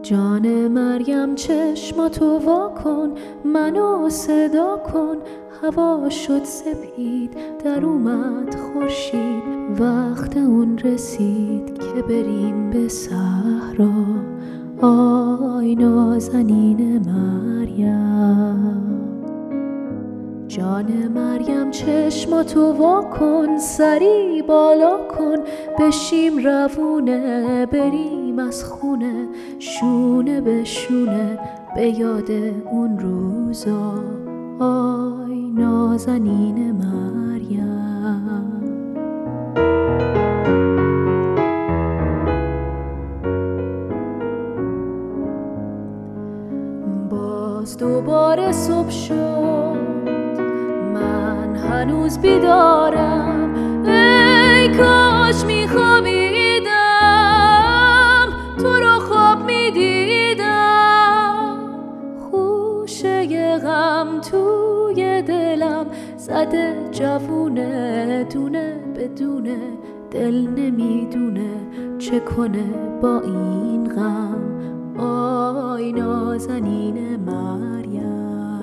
جان مریم چشماتو وا کن، منو صدا کن. هوا شد سپید، در اومد خورشید. وقت اون رسید که بریم به صحرا. آی نازنین مریم، جان مریم چشماتو وا کن، سری بالا کن. بشیم روونه، بریم از خونه، شونه به شونه، به یاد اون روزا. آی نازنین مریم، باز دوباره صبح شد، من هنوز بیدارم. ای کاش میخوابیدم، تو رو خواب میدیدم. خوشه غم توی دلم زده جوونه، دونه بدونه، دل نمیدونه چه کنه با این غم. آی نازنین مریم،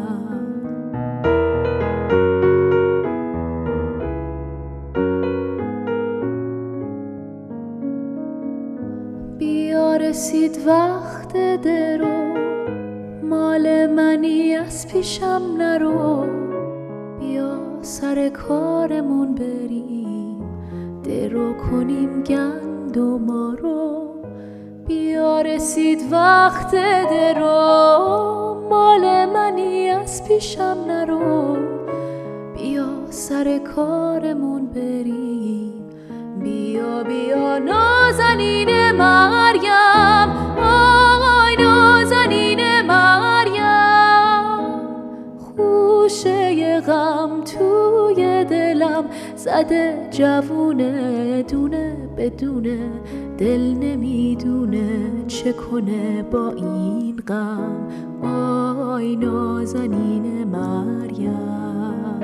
بیا رسید وقت درو، مال منی از پیشم نرو. بیا سر کارمون بریم، درو کنیم گندما رو. بیا رسید وقت درو، مال منی از پیشم نرو. بیا سر کارمون بریم، بیا بیا نازنین مریم. آی نازنین مریم، خوشه غم توی دلم زده جوونه، دونه بدونه، دل نمیدونه چه کنه با این غم. آی نازنین مریم،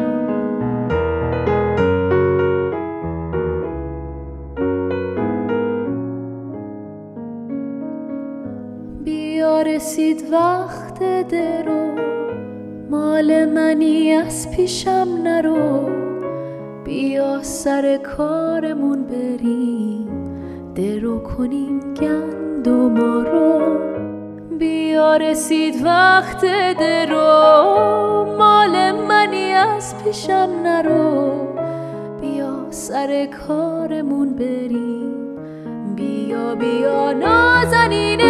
بیا رسید وقت درو، مال منی از پیشم نرو. بیا سر کارمون بریم، درو کنیم گندما رو. بیا رسید وقت درو، مال منی از پیشم نرو. بیا سر کارمون بریم، بیا بیا نازنین